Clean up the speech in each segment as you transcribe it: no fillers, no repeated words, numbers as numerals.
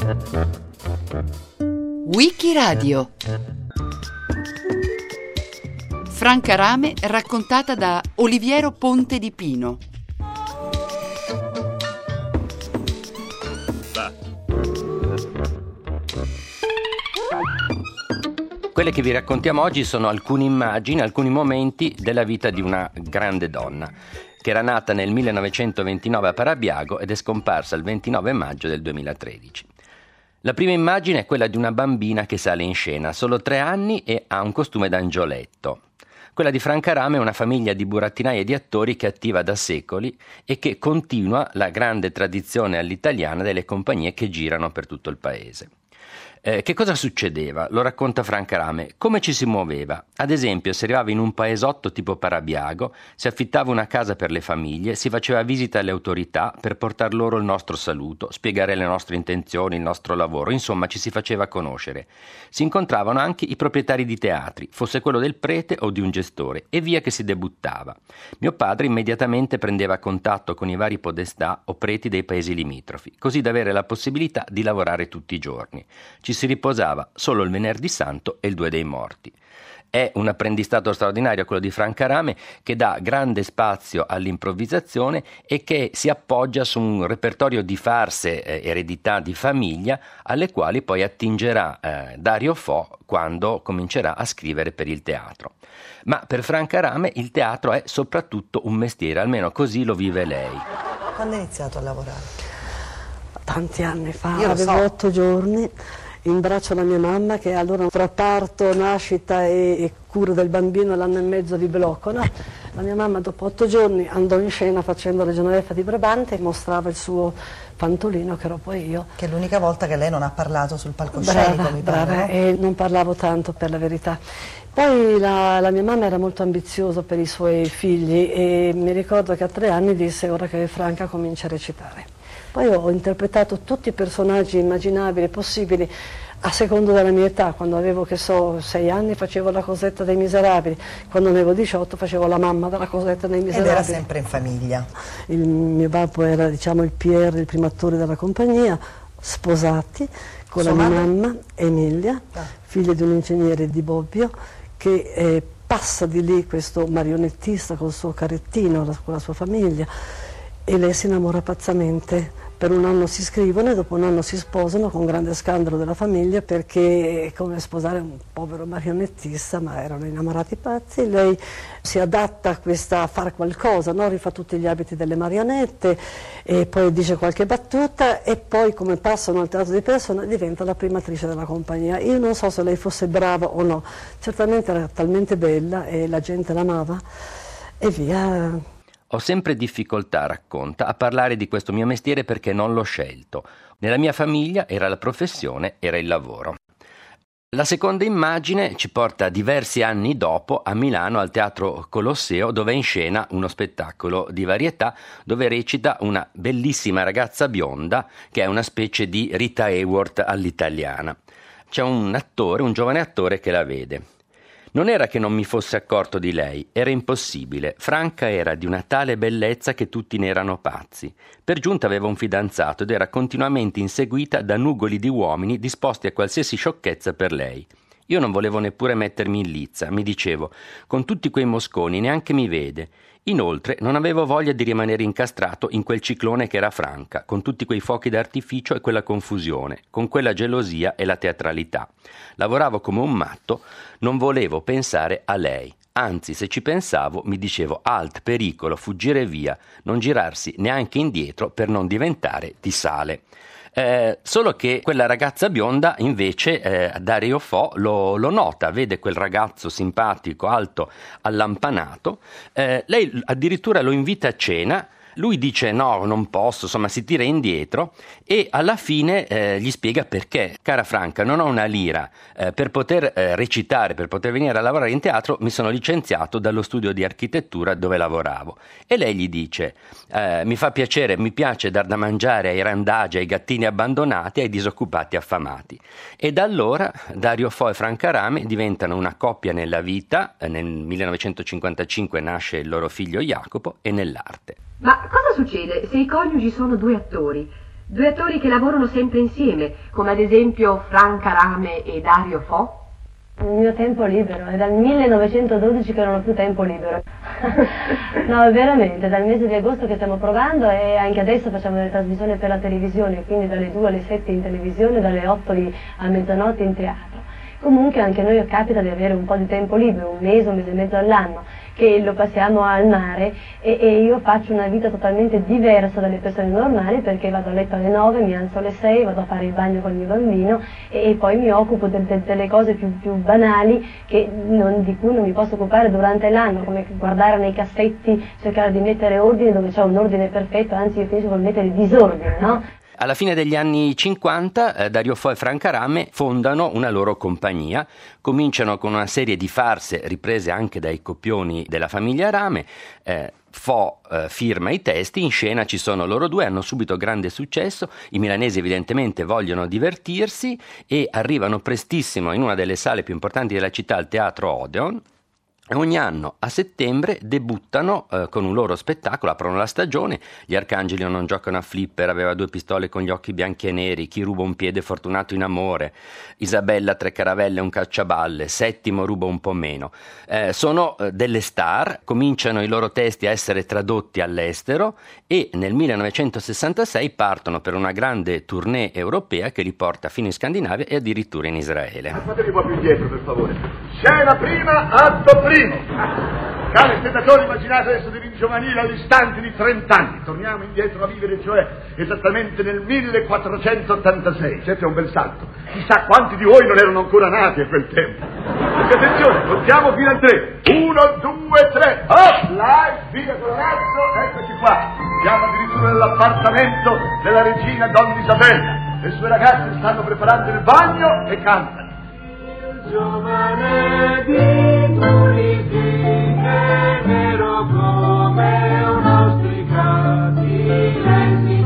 Wikiradio. Franca Rame raccontata da Oliviero Ponte di Pino. Quelle che vi raccontiamo oggi sono alcune immagini, alcuni momenti della vita di una grande donna che era nata nel 1929 a Parabiago ed è scomparsa il 29 maggio del 2013. La prima immagine è quella di una bambina che sale in scena, solo 3 anni e ha un costume d'angioletto. Quella di Franca Rame è una famiglia di burattinai e di attori che è attiva da secoli e che continua la grande tradizione all'italiana delle compagnie che girano per tutto il paese. Che cosa succedeva? Lo racconta Franca Rame. Come ci si muoveva? Ad esempio, si arrivava in un paesotto tipo Parabiago, si affittava una casa per le famiglie, si faceva visita alle autorità per portar loro il nostro saluto, spiegare le nostre intenzioni, il nostro lavoro, insomma ci si faceva conoscere. Si incontravano anche i proprietari di teatri, fosse quello del prete o di un gestore, e via che si debuttava. Mio padre immediatamente prendeva contatto con i vari podestà o preti dei paesi limitrofi, così da avere la possibilità di lavorare tutti i giorni. Ci si riposava solo il venerdì santo e il 2 dei morti. È un apprendistato straordinario quello di Franca Rame, che dà grande spazio all'improvvisazione e che si appoggia su un repertorio di farse, eredità di famiglia, alle quali poi attingerà Dario Fo quando comincerà a scrivere per il teatro. Ma per Franca Rame il teatro è soprattutto un mestiere, almeno così lo vive lei. Quando hai iniziato a lavorare? Tanti anni fa, Io lo avevo so. 8 giorni, in braccio alla mia mamma, che allora tra parto, nascita e cura del bambino l'anno e mezzo di blocco, no? La mia mamma dopo 8 giorni andò in scena facendo la Genoveffa di Brabante e mostrava il suo pantolino, che ero poi io. Che è l'unica volta che lei non ha parlato sul palcoscenico, mi pare, Brava, no? e non parlavo tanto, per la verità. Poi la mia mamma era molto ambiziosa per i suoi figli e mi ricordo che a 3 anni disse: ora che Franca comincia a recitare. Poi ho interpretato tutti i personaggi immaginabili e possibili a secondo della mia età. Quando avevo, 6 anni facevo la Cosetta dei Miserabili, quando avevo 18 facevo la mamma della Cosetta dei Miserabili. Ed era sempre in famiglia. Il mio babbo era, diciamo, il PR, il primo attore della compagnia, sposati con Sua la mia madre? mamma, Emilia, figlia di un ingegnere di Bobbio, che passa di lì questo marionettista col suo carrettino, con la sua famiglia, e lei si innamora pazzamente. Per un anno si scrivono e dopo un anno si sposano con grande scandalo della famiglia, perché è come sposare un povero marionettista, ma erano innamorati pazzi. Lei si adatta a fare qualcosa, no? Rifà tutti gli abiti delle marionette e poi dice qualche battuta e poi, come passano al teatro di persona, diventa la prima attrice della compagnia. Io non so se lei fosse brava o no, certamente era talmente bella e la gente l'amava e via. Ho sempre difficoltà, racconta, a parlare di questo mio mestiere perché non l'ho scelto. Nella mia famiglia era la professione, era il lavoro. La seconda immagine ci porta diversi anni dopo a Milano al Teatro Colosseo, dove è in scena uno spettacolo di varietà dove recita una bellissima ragazza bionda che è una specie di Rita Hayworth all'italiana. C'è un giovane attore che la vede. Non era che non mi fosse accorto di lei, era impossibile. Franca era di una tale bellezza che tutti ne erano pazzi. Per giunta aveva un fidanzato ed era continuamente inseguita da nugoli di uomini disposti a qualsiasi sciocchezza per lei. Io non volevo neppure mettermi in lizza, mi dicevo, con tutti quei mosconi neanche mi vede. Inoltre non avevo voglia di rimanere incastrato in quel ciclone che era Franca, con tutti quei fuochi d'artificio e quella confusione, con quella gelosia e la teatralità. Lavoravo come un matto, non volevo pensare a lei. Anzi, se ci pensavo, mi dicevo alt, pericolo, fuggire via, non girarsi neanche indietro per non diventare di sale. Solo che quella ragazza bionda invece Dario Fo lo nota, vede quel ragazzo simpatico, alto, allampanato, lei addirittura lo invita a cena. Lui dice no, non posso, insomma si tira indietro e alla fine gli spiega perché. Cara Franca, non ho una lira, per poter recitare, per poter venire a lavorare in teatro mi sono licenziato dallo studio di architettura dove lavoravo. E lei gli dice mi fa piacere, mi piace dar da mangiare ai randagi, ai gattini abbandonati, ai disoccupati affamati. E da allora Dario Fo e Franca Rame diventano una coppia nella vita, nel 1955 nasce il loro figlio Jacopo, e nell'arte. Ma cosa succede se i coniugi sono 2 attori? Due attori che lavorano sempre insieme, come ad esempio Franca Rame e Dario Fo. Il mio tempo libero, è dal 1912 che non ho più tempo libero. No, veramente, dal mese di agosto che stiamo provando e anche adesso facciamo delle trasmissioni per la televisione, quindi dalle 2 alle 7 in televisione, dalle 8 a mezzanotte in teatro. Comunque anche a noi capita di avere un po' di tempo libero, un mese e mezzo all'anno, che lo passiamo al mare e io faccio una vita totalmente diversa dalle persone normali perché vado a letto alle 9, mi alzo alle 6, vado a fare il bagno con il mio bambino e poi mi occupo delle cose più banali di cui non mi posso occupare durante l'anno, come guardare nei cassetti, cercare di mettere ordine dove c'è un ordine perfetto, anzi io finisco con mettere disordine, no? Alla fine degli anni 50 Dario Fo e Franca Rame fondano una loro compagnia, cominciano con una serie di farse riprese anche dai copioni della famiglia Rame. Fo firma i testi, in scena ci sono loro due, hanno subito grande successo, i milanesi evidentemente vogliono divertirsi e arrivano prestissimo in una delle sale più importanti della città, il Teatro Odeon. Ogni anno a settembre debuttano con un loro spettacolo, aprono la stagione. Gli Arcangeli non giocano a flipper, aveva 2 pistole con gli occhi bianchi e neri, Chi ruba un piede fortunato in amore, Isabella 3 caravelle un cacciaballe, Settimo ruba un po' meno. Sono delle star, cominciano i loro testi a essere tradotti all'estero e nel 1966 partono per una grande tournée europea che li porta fino in Scandinavia e addirittura in Israele. Fatevi un po' più indietro, per favore. Scena prima, atto primo. Cari spettatori, immaginate adesso dei giovanili all'istante di 30 anni. Torniamo indietro a vivere, cioè esattamente nel 1486. Certo è un bel salto. Chissà quanti di voi non erano ancora nati a quel tempo. Perché attenzione, contiamo fino a 3. 1, 2, 3. Hop, là, via con l'azzo, eccoci qua. Siamo addirittura nell'appartamento della regina Donna Isabella. Le sue ragazze stanno preparando il bagno e cantano. Giovane di Tunisi, nero come un'ostrica, di lei si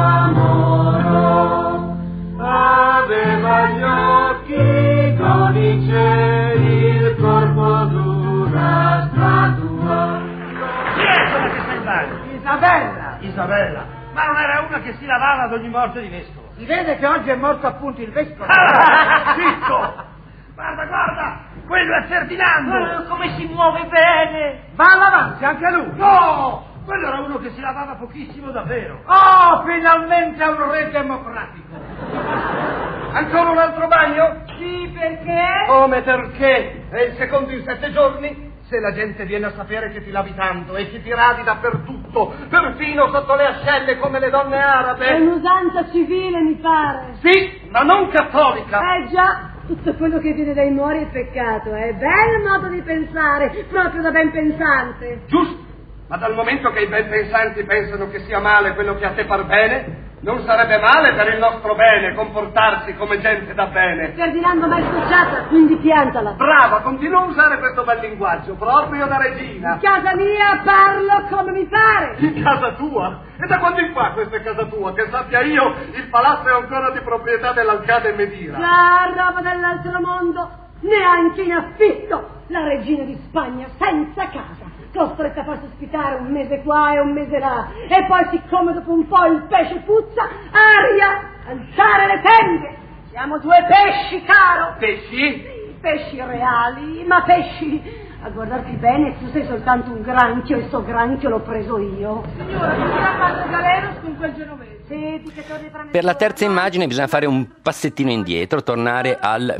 innamorò. Aveva gli occhi conici, il corpo d'una statua. Chi è quella che sta in bagno? Isabella! Isabella? Ma non era una che si lavava ad ogni morte di vescovo? Si vede che oggi è morto appunto il vescovo. Zitto! Guarda, quello è Ferdinando! Come si muove bene! Va all'avanti, anche lui! No! Quello era uno che si lavava pochissimo davvero! Oh, finalmente un re democratico! Ancora un altro bagno? Sì, perché? Come perché? È il secondo in 7 giorni? Se la gente viene a sapere che ti lavi tanto e che ti radi dappertutto, perfino sotto le ascelle come le donne arabe... È un'usanza civile, mi pare. Sì, ma non cattolica! Già! Tutto quello che viene dai muori è peccato, è bel modo di pensare, proprio da ben pensante. Giusto, ma dal momento che i ben pensanti pensano che sia male quello che a te par bene, non sarebbe male per il nostro bene comportarsi come gente da bene. Ferdinando m'hai scocciata, quindi piantala. Brava, continua a usare questo bel linguaggio, proprio da regina. In casa mia parlo come mi pare. In casa tua? E da quando in qua questa è casa tua? Che sappia io, il palazzo è ancora di proprietà dell'Alcade Medira. La roba dell'altro mondo, neanche in affitto. La regina di Spagna senza casa, costretta a farsi ospitare un mese qua e un mese là, e poi siccome dopo un po' il pesce puzza, aria, alzare le tende. Siamo 2 pesci, caro. Pesci? Sì, pesci reali, ma pesci... A guardarti bene, tu sei soltanto un granchio e sto granchio l'ho preso io. Signora, mi dirà Padre Galeros con quel genovese. Sì, che per la terza immagine bisogna fare un passettino indietro, tornare al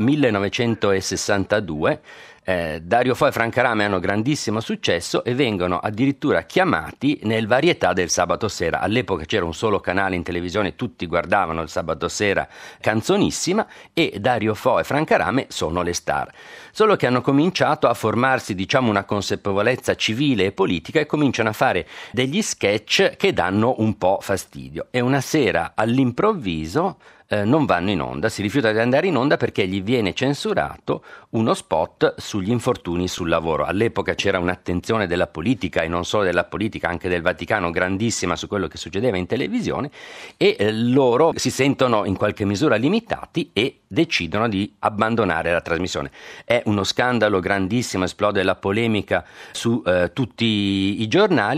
1962. Dario Fo e Franca Rame hanno grandissimo successo e vengono addirittura chiamati nel Varietà del sabato sera. All'epoca c'era un solo canale in televisione, tutti guardavano il sabato sera Canzonissima e Dario Fo e Franca Rame sono le star. Solo che hanno cominciato a formarsi, diciamo, una consapevolezza civile e politica e cominciano a fare degli sketch che danno un po' fastidio. E una sera all'improvviso non vanno in onda, si rifiuta di andare in onda perché gli viene censurato uno spot sugli infortuni sul lavoro. All'epoca c'era un'attenzione della politica e non solo della politica, anche del Vaticano grandissima su quello che succedeva in televisione e loro si sentono in qualche misura limitati e decidono di abbandonare la trasmissione. È uno scandalo grandissimo, esplode la polemica su tutti i giornali.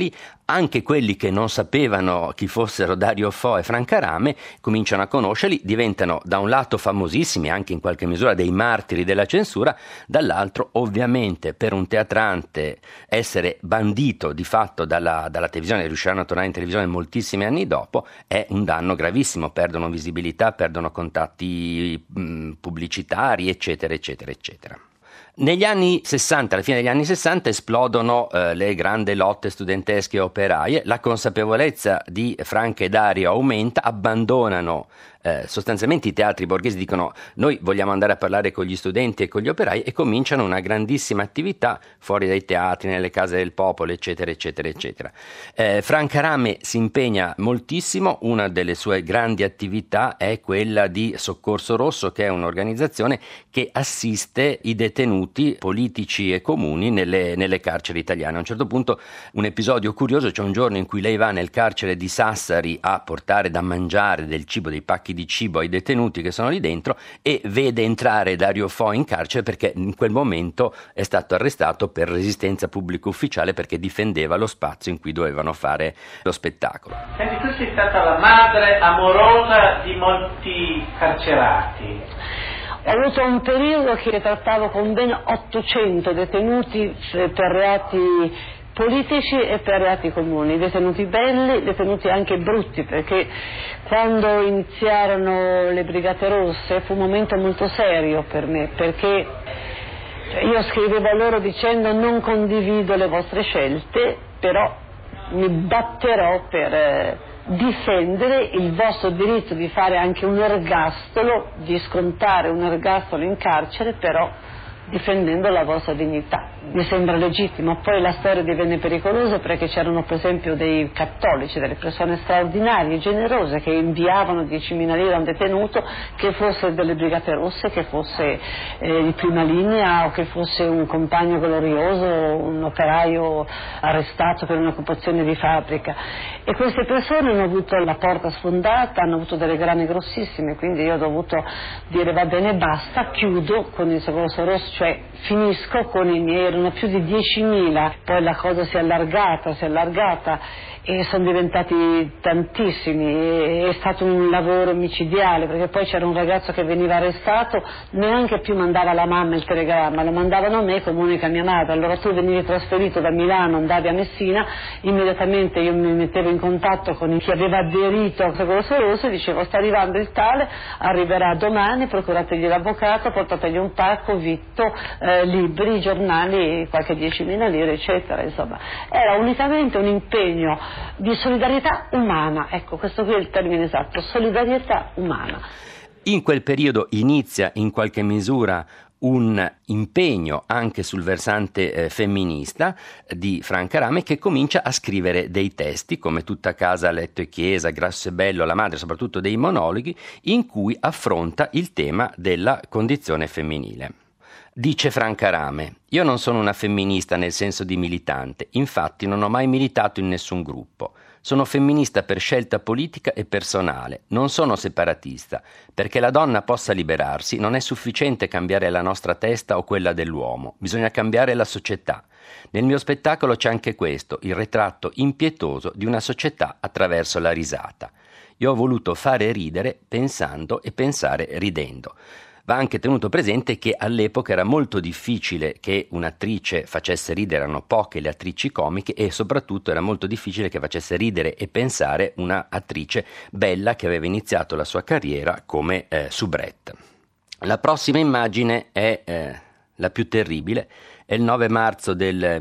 Anche quelli che non sapevano chi fossero Dario Fo e Franca Rame cominciano a conoscerli, diventano da un lato famosissimi, anche in qualche misura dei martiri della censura, dall'altro ovviamente per un teatrante essere bandito di fatto dalla televisione, riusciranno a tornare in televisione moltissimi anni dopo, è un danno gravissimo, perdono visibilità, perdono contatti pubblicitari, eccetera, eccetera, eccetera. Negli anni 60, alla fine degli anni 60, esplodono le grandi lotte studentesche e operaie, la consapevolezza di Franca e Dario aumenta, abbandonano sostanzialmente i teatri borghesi, dicono noi vogliamo andare a parlare con gli studenti e con gli operai, e cominciano una grandissima attività fuori dai teatri, nelle case del popolo, eccetera, eccetera, eccetera. Franca Rame si impegna moltissimo, una delle sue grandi attività è quella di Soccorso Rosso, che è un'organizzazione che assiste i detenuti politici e comuni nelle carceri italiane. A un certo punto un episodio curioso, c'è un giorno in cui lei va nel carcere di Sassari a portare da mangiare del cibo, dei pacchi di cibo ai detenuti che sono lì dentro, e vede entrare Dario Fo in carcere perché in quel momento è stato arrestato per resistenza pubblica ufficiale, perché difendeva lo spazio in cui dovevano fare lo spettacolo. Senti, tu sei stata la madre amorosa di molti carcerati. Ho avuto un periodo che trattavo con ben 800 detenuti per reati politici e per reati comuni, detenuti belli, detenuti anche brutti, perché quando iniziarono le Brigate Rosse fu un momento molto serio per me, perché io scrivevo a loro dicendo non condivido le vostre scelte, però mi batterò per difendere il vostro diritto di fare anche un ergastolo, di scontare un ergastolo in carcere, però difendendo la vostra dignità. Mi sembra legittimo. Poi la storia divenne pericolosa perché c'erano per esempio dei cattolici, delle persone straordinarie, generose, che inviavano 10.000 lire a un detenuto, che fosse delle Brigate Rosse, che fosse di prima linea o che fosse un compagno glorioso, un operaio arrestato per un'occupazione di fabbrica. E queste persone hanno avuto la porta sfondata, hanno avuto delle grane grossissime, quindi io ho dovuto dire va bene, basta, chiudo con il Soccorso Rosso, cioè finisco con i miei, erano più di 10.000, poi la cosa si è allargata e sono diventati tantissimi, è stato un lavoro micidiale, perché poi c'era un ragazzo che veniva arrestato, neanche più mandava la mamma il telegramma, lo mandavano a me, comunica mia madre, allora tu venivi trasferito da Milano, andavi a Messina, immediatamente io mi mettevo in contatto con chi aveva aderito al Soccorso Rosso e dicevo sta arrivando il tale, arriverà domani, procurategli l'avvocato, portategli un pacco, vitto, libri, giornali, qualche 10.000 lire, eccetera, insomma. Era unicamente un impegno di solidarietà umana, ecco, questo qui è il termine esatto, solidarietà umana. In quel periodo inizia in qualche misura un impegno anche sul versante femminista di Franca Rame, che comincia a scrivere dei testi come Tutta casa, letto e chiesa, Grasso e bello, La madre, soprattutto dei monologhi, in cui affronta il tema della condizione femminile. Dice Franca Rame: io non sono una femminista nel senso di militante, infatti non ho mai militato in nessun gruppo. Sono femminista per scelta politica e personale, non sono separatista. Perché la donna possa liberarsi non è sufficiente cambiare la nostra testa o quella dell'uomo, bisogna cambiare la società. Nel mio spettacolo c'è anche questo, il ritratto impietoso di una società attraverso la risata. Io ho voluto fare ridere pensando e pensare ridendo. Va anche tenuto presente che all'epoca era molto difficile che un'attrice facesse ridere, erano poche le attrici comiche, e soprattutto era molto difficile che facesse ridere e pensare una attrice bella che aveva iniziato la sua carriera come soubrette. La prossima immagine è la più terribile, è il 9 marzo del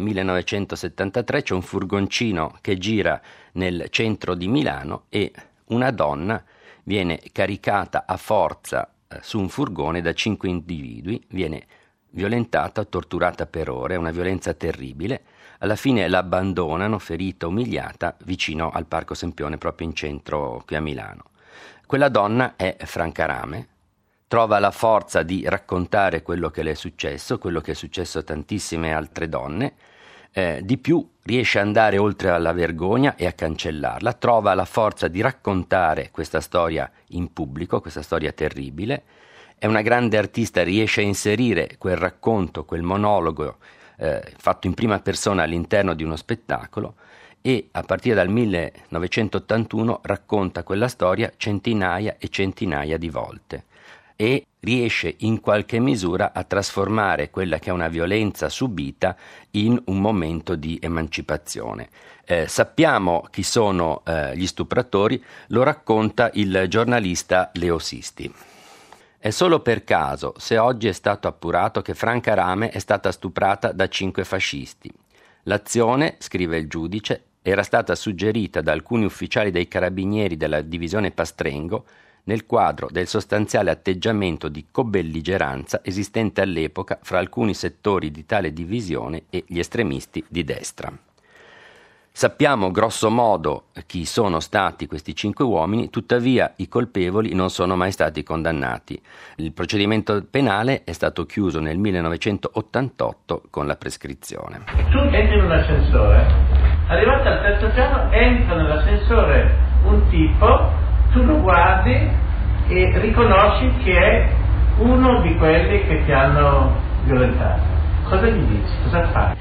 1973, c'è un furgoncino che gira nel centro di Milano e una donna viene caricata a forza su un furgone da 5 individui, viene violentata, torturata per ore, è una violenza terribile, alla fine la abbandonano, ferita, umiliata, vicino al Parco Sempione, proprio in centro qui a Milano. Quella donna è Franca Rame, trova la forza di raccontare quello che le è successo, quello che è successo a tantissime altre donne, di più riesce ad andare oltre alla vergogna e a cancellarla, trova la forza di raccontare questa storia in pubblico, questa storia terribile, è una grande artista, riesce a inserire quel racconto, quel monologo fatto in prima persona all'interno di uno spettacolo e a partire dal 1981 racconta quella storia centinaia e centinaia di volte e riesce in qualche misura a trasformare quella che è una violenza subita in un momento di emancipazione. Sappiamo chi sono gli stupratori, lo racconta il giornalista Leo Sisti. È solo per caso se oggi è stato appurato che Franca Rame è stata stuprata da 5 fascisti. L'azione, scrive il giudice, era stata suggerita da alcuni ufficiali dei carabinieri della divisione Pastrengo nel quadro del sostanziale atteggiamento di cobelligeranza esistente all'epoca fra alcuni settori di tale divisione e gli estremisti di destra. Sappiamo grosso modo chi sono stati questi 5 uomini, tuttavia i colpevoli non sono mai stati condannati. Il procedimento penale è stato chiuso nel 1988 con la prescrizione. Tu entri in un ascensore, arrivato al 3° piano, entra nell'ascensore un tipo, tu lo guardi e riconosci che è uno di quelli che ti hanno violentato. Cosa gli dici? Cosa fai?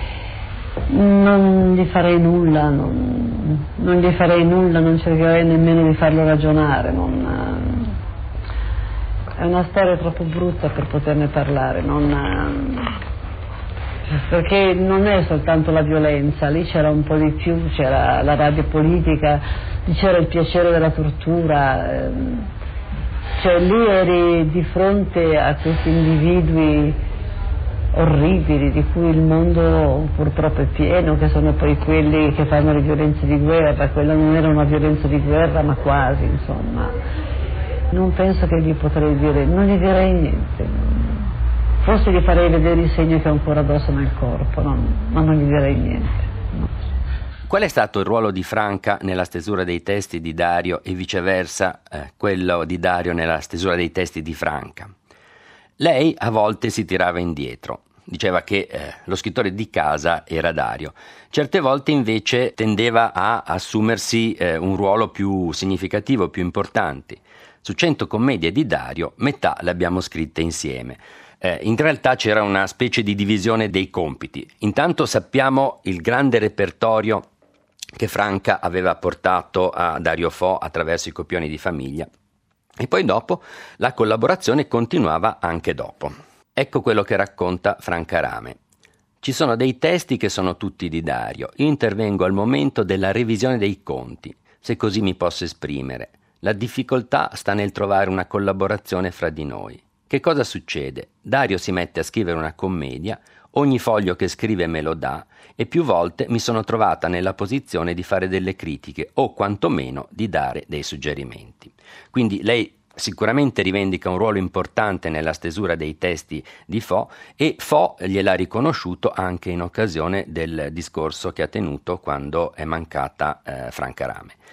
Non gli farei nulla, non gli farei nulla, non cercherei nemmeno di farlo ragionare. È una storia troppo brutta per poterne parlare, perché non è soltanto la violenza, lì c'era un po' di più, c'era la rabbia politica, lì c'era il piacere della tortura, cioè lì eri di fronte a questi individui orribili di cui il mondo purtroppo è pieno, che sono poi quelli che fanno le violenze di guerra. Quella non era una violenza di guerra, ma quasi, insomma. Non penso che gli potrei dire, non gli direi niente, forse gli farei vedere i segni che ho ancora addosso nel corpo, ma non gli direi niente. No. Qual è stato il ruolo di Franca nella stesura dei testi di Dario e viceversa quello di Dario nella stesura dei testi di Franca? Lei a volte si tirava indietro, diceva che lo scrittore di casa era Dario. Certe volte invece tendeva a assumersi un ruolo più significativo, più importante. Su 100 commedie di Dario, metà le abbiamo scritte insieme. In realtà c'era una specie di divisione dei compiti. Intanto sappiamo il grande repertorio che Franca aveva portato a Dario Fo attraverso i copioni di famiglia. E poi dopo la collaborazione continuava anche dopo. Ecco quello che racconta Franca Rame. Ci sono dei testi che sono tutti di Dario. Io intervengo al momento della revisione dei conti, se così mi posso esprimere. La difficoltà sta nel trovare una collaborazione fra di noi. Che cosa succede? Dario si mette a scrivere una commedia, ogni foglio che scrive me lo dà e più volte mi sono trovata nella posizione di fare delle critiche o quantomeno di dare dei suggerimenti. Quindi lei sicuramente rivendica un ruolo importante nella stesura dei testi di Fo e Fo gliel'ha riconosciuto anche in occasione del discorso che ha tenuto quando è mancata Franca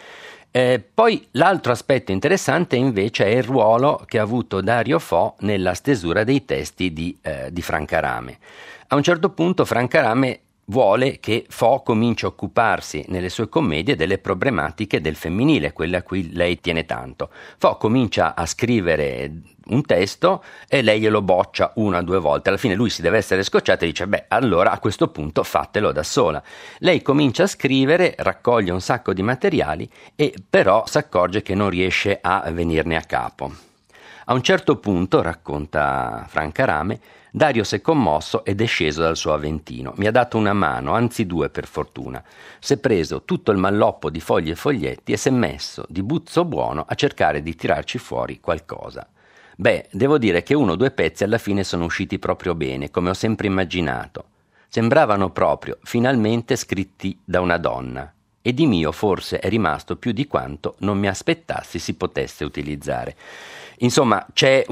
Rame. Poi l'altro aspetto interessante invece è il ruolo che ha avuto Dario Fo nella stesura dei testi di Franca Rame. A un certo punto Franca Rame vuole che Fo cominci a occuparsi nelle sue commedie delle problematiche del femminile, quelle a cui lei tiene tanto. Fo comincia a scrivere un testo e lei glielo boccia 1 o 2 volte. Alla fine lui si deve essere scocciato e dice allora a questo punto fatelo da sola. Lei comincia a scrivere, raccoglie un sacco di materiali e però si accorge che non riesce a venirne a capo. A un certo punto, racconta Franca Rame, Dario si è commosso ed è sceso dal suo Aventino. Mi ha dato una mano, anzi 2 per fortuna. Si è preso tutto il malloppo di fogli e foglietti e si è messo di buzzo buono a cercare di tirarci fuori qualcosa. Devo dire che 1 o 2 pezzi alla fine sono usciti proprio bene, come ho sempre immaginato. Sembravano proprio, finalmente, scritti da una donna. E di mio forse è rimasto più di quanto non mi aspettassi si potesse utilizzare. Insomma, c'è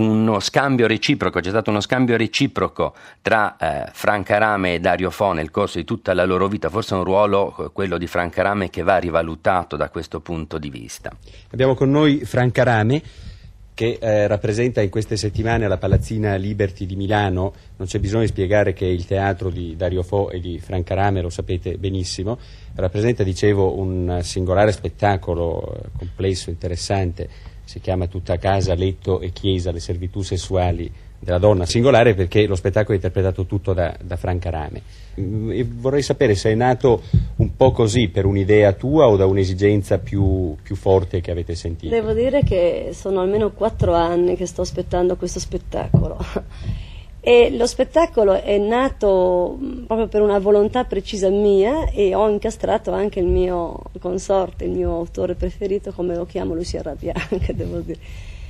stato uno scambio reciproco tra Franca Rame e Dario Fo nel corso di tutta la loro vita, forse un ruolo, quello di Franca Rame, che va rivalutato da questo punto di vista. Abbiamo con noi Franca Rame, che rappresenta in queste settimane alla Palazzina Liberty di Milano. Non c'è bisogno di spiegare che è il teatro di Dario Fo e di Franca Rame, lo sapete benissimo. Rappresenta, dicevo, un singolare spettacolo complesso, interessante, si chiama Tutta casa, letto e chiesa, le servitù sessuali della donna, singolare perché lo spettacolo è interpretato tutto da Franca Rame. E vorrei sapere se è nato un po' così per un'idea tua o da un'esigenza più forte che avete sentito. Devo dire che sono almeno 4 anni che sto aspettando questo spettacolo e lo spettacolo è nato proprio per una volontà precisa mia e ho incastrato anche il mio consorte, il mio autore preferito, come lo chiamo, lui si arrabbia anche, devo dire.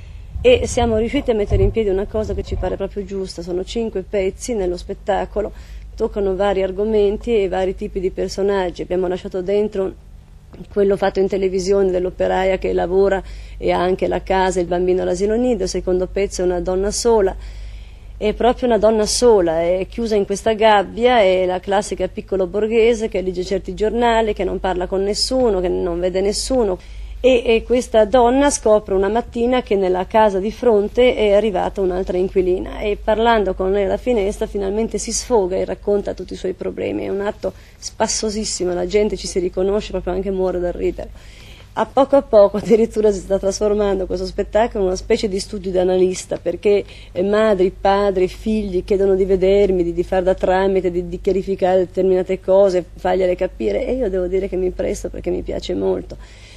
E siamo riusciti a mettere in piedi una cosa che ci pare proprio giusta. Sono 5 pezzi nello spettacolo, toccano vari argomenti e vari tipi di personaggi. Abbiamo lasciato dentro quello fatto in televisione dell'operaia che lavora e ha anche la casa e il bambino all'asilo nido. Il secondo pezzo è una donna sola, è proprio una donna sola, è chiusa in questa gabbia, è la classica piccolo borghese che legge certi giornali, che non parla con nessuno, che non vede nessuno. E questa donna scopre una mattina che nella casa di fronte è arrivata un'altra inquilina e parlando con lei alla finestra finalmente si sfoga e racconta tutti i suoi problemi. È un atto spassosissimo, la gente ci si riconosce, proprio anche muore dal ridere. A poco addirittura si sta trasformando questo spettacolo in una specie di studio di analista, perché madri, padri, figli chiedono di vedermi, di far da tramite, di chiarificare determinate cose, fargliele capire, e io devo dire che mi presto perché mi piace molto.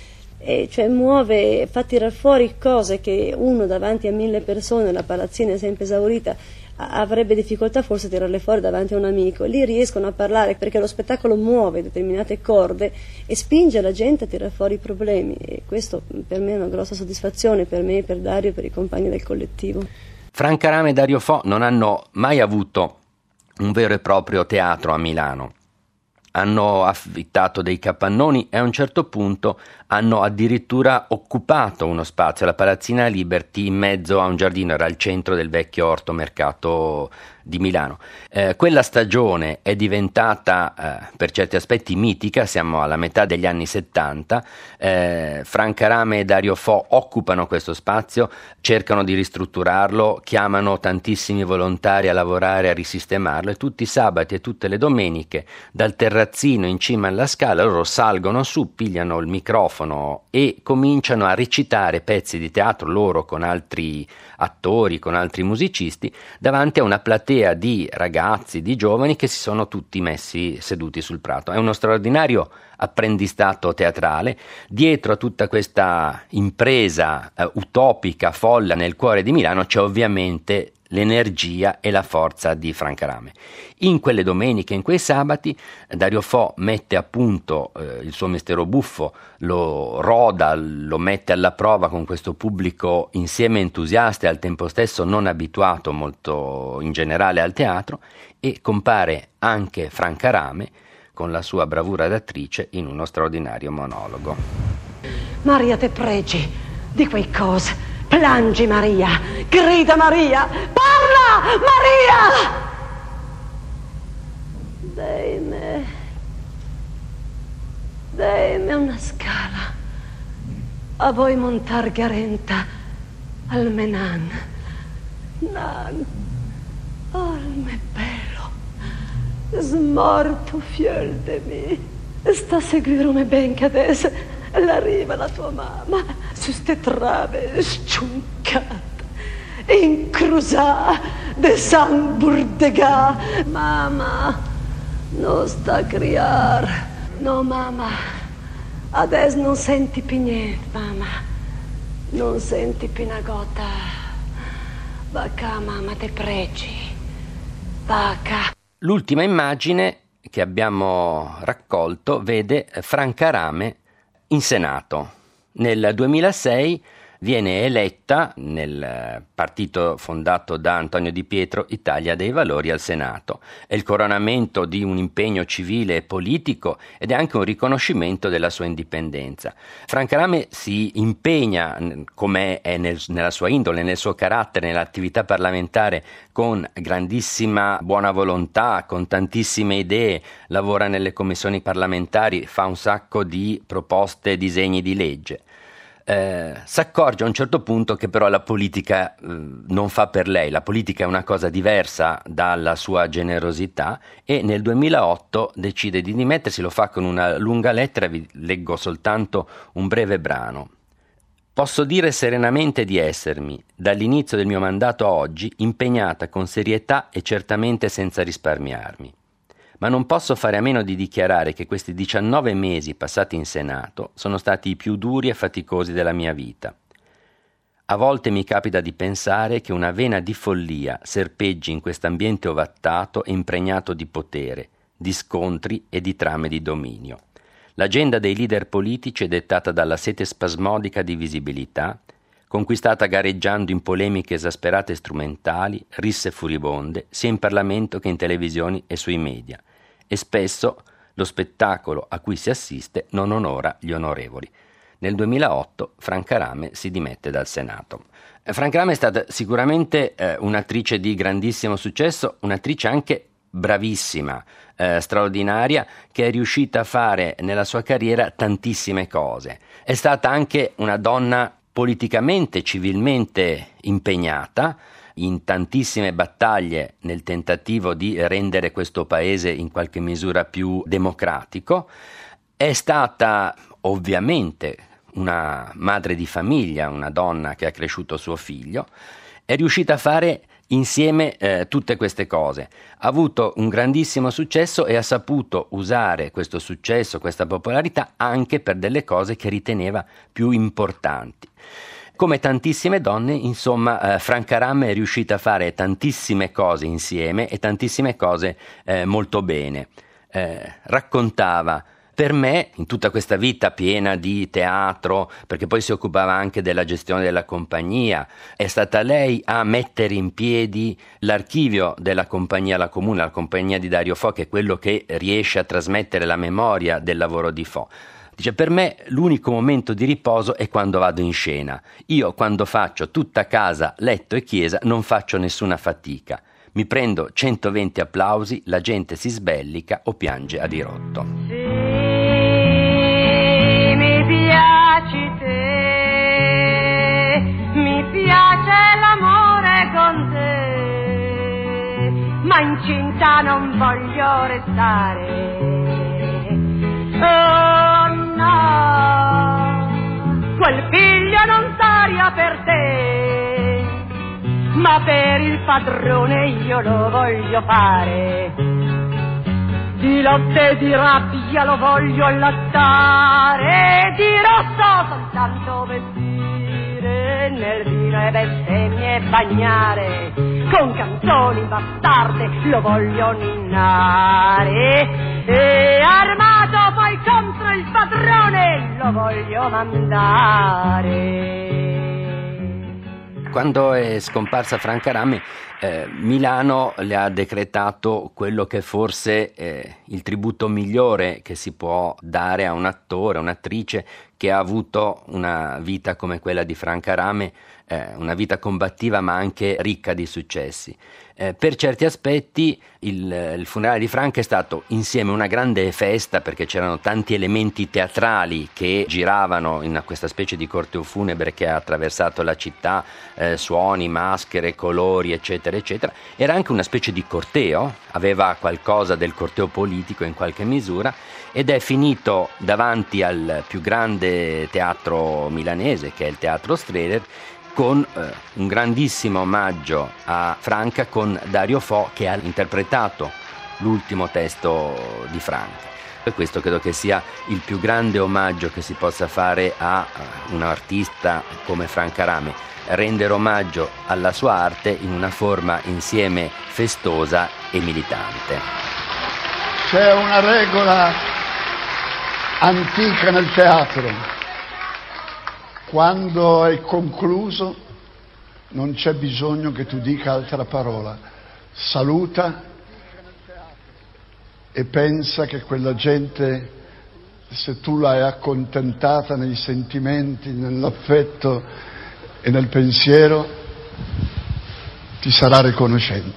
E cioè muove, fa tirar fuori cose che uno davanti a 1000 persone, la palazzina è sempre esaurita, avrebbe difficoltà forse a tirarle fuori davanti a un amico. Lì riescono a parlare perché lo spettacolo muove determinate corde e spinge la gente a tirare fuori i problemi, e questo per me è una grossa soddisfazione, per me, per Dario e per i compagni del collettivo. Franca Rame e Dario Fo non hanno mai avuto un vero e proprio teatro a Milano. Hanno affittato dei capannoni e a un certo punto hanno addirittura occupato uno spazio, la Palazzina Liberty, in mezzo a un giardino, era al centro del vecchio orto mercato di Milano. Quella stagione è diventata per certi aspetti mitica, siamo alla metà degli anni 70, Franca Rame e Dario Fo occupano questo spazio, cercano di ristrutturarlo, chiamano tantissimi volontari a lavorare a risistemarlo e tutti i sabati e tutte le domeniche dal terrazzino in cima alla scala loro salgono su, pigliano il microfono e cominciano a recitare pezzi di teatro loro con altri attori, con altri musicisti, davanti a una platea di ragazzi, di giovani che si sono tutti messi seduti sul prato. È uno straordinario apprendistato teatrale. Dietro a tutta questa impresa utopica, folla nel cuore di Milano c'è ovviamente l'energia e la forza di Franca Rame. In quelle domeniche, in quei sabati, Dario Fo mette a punto il suo mestiere buffo, lo roda, lo mette alla prova con questo pubblico insieme entusiasta e al tempo stesso non abituato molto in generale al teatro, e compare anche Franca Rame con la sua bravura d'attrice in uno straordinario monologo. Maria, te pregi di quei cose. Piangi Maria, grida Maria, parla Maria! Dai me una scala, a voi montar garenta al menan, nan, me bello, smorto fiel de me, sta a seguirmi ben che adesso l'arriva la tua mamma su ste trave sciuncate, incrusà de san burdegà. Mamma, non sta a criar. No, mamma, adesso non senti più niente, mamma. Non senti più una gota. Va qua, mamma, te pregi. Va qua. L'ultima immagine che abbiamo raccolto vede Franca Rame in Senato. Nel 2006 viene eletta nel partito fondato da Antonio Di Pietro, Italia dei Valori, al Senato. È il coronamento di un impegno civile e politico ed è anche un riconoscimento della sua indipendenza. Franca Rame si impegna, come è nella sua indole, nel suo carattere, nell'attività parlamentare, con grandissima buona volontà, con tantissime idee, lavora nelle commissioni parlamentari, fa un sacco di proposte, disegni di legge. S'accorge a un certo punto che però la politica non fa per lei, la politica è una cosa diversa dalla sua generosità, e nel 2008 decide di dimettersi. Lo fa con una lunga lettera, vi leggo soltanto un breve brano. Posso dire serenamente di essermi, dall'inizio del mio mandato a oggi, impegnata con serietà e certamente senza risparmiarmi. Ma non posso fare a meno di dichiarare che questi 19 mesi passati in Senato sono stati i più duri e faticosi della mia vita. A volte mi capita di pensare che una vena di follia serpeggi in quest'ambiente ovattato e impregnato di potere, di scontri e di trame di dominio. L'agenda dei leader politici è dettata dalla sete spasmodica di visibilità, conquistata gareggiando in polemiche esasperate e strumentali, risse furibonde, sia in Parlamento che in televisioni e sui media. E spesso lo spettacolo a cui si assiste non onora gli onorevoli. Nel 2008 Franca Rame si dimette dal Senato. Franca Rame è stata sicuramente un'attrice di grandissimo successo, un'attrice anche bravissima, straordinaria, che è riuscita a fare nella sua carriera tantissime cose. È stata anche una donna politicamente, civilmente impegnata in tantissime battaglie nel tentativo di rendere questo paese in qualche misura più democratico. È stata ovviamente una madre di famiglia, una donna che ha cresciuto suo figlio, è riuscita a fare insieme tutte queste cose. Ha avuto un grandissimo successo e ha saputo usare questo successo, questa popolarità, anche per delle cose che riteneva più importanti. Come tantissime donne, insomma, Franca Rame è riuscita a fare tantissime cose insieme e tantissime cose molto bene. Raccontava: per me, in tutta questa vita piena di teatro, perché poi si occupava anche della gestione della compagnia, è stata lei a mettere in piedi l'archivio della compagnia La Comune, la compagnia di Dario Fo, che è quello che riesce a trasmettere la memoria del lavoro di Fo. Dice: per me l'unico momento di riposo è quando vado in scena. Io, quando faccio tutta casa, letto e chiesa, non faccio nessuna fatica. Mi prendo 120 applausi, la gente si sbellica o piange a dirotto. Sì, mi piaci te, mi piace l'amore con te, ma incinta non voglio restare. Oh no, quel figlio non saria per te, ma per il padrone io lo voglio fare. Di latte e di rabbia lo voglio allattare, di rosso soltanto vestire, nel vino e bestemmie e bagnare, con canzoni bastarde lo voglio ninnare, e armato poi contro il padrone lo voglio mandare. Quando è scomparsa Franca Rame, Milano le ha decretato quello che forse è il tributo migliore che si può dare a un attore, un'attrice che ha avuto una vita come quella di Franca Rame, una vita combattiva ma anche ricca di successi. Per certi aspetti il funerale di Franca è stato insieme una grande festa, perché c'erano tanti elementi teatrali che giravano in questa specie di corteo funebre che ha attraversato la città, suoni, maschere, colori, eccetera, eccetera. Era anche una specie di corteo, aveva qualcosa del corteo politico in qualche misura, ed è finito davanti al più grande teatro milanese, che è il Teatro Strehler, con un grandissimo omaggio a Franca, con Dario Fo che ha interpretato l'ultimo testo di Franca. Per questo credo che sia il più grande omaggio che si possa fare a un artista come Franca Rame, rendere omaggio alla sua arte in una forma insieme festosa e militante. C'è una regola antica nel teatro: quando è concluso non c'è bisogno che tu dica altra parola. Saluta e pensa che quella gente, se tu l'hai accontentata nei sentimenti, nell'affetto e nel pensiero, ti sarà riconoscente.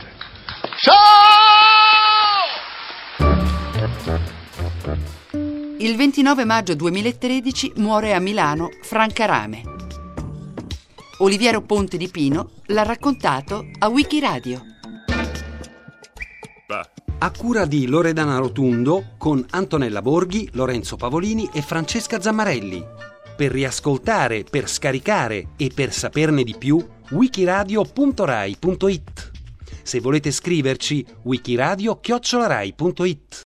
Il 29 maggio 2013 muore a Milano Franca Rame. Oliviero Ponte di Pino l'ha raccontato a Wikiradio. A cura di Loredana Rotundo, con Antonella Borghi, Lorenzo Pavolini e Francesca Zammarelli. Per riascoltare, per scaricare e per saperne di più, wikiradio.rai.it. Se volete scriverci, wikiradio@rai.it.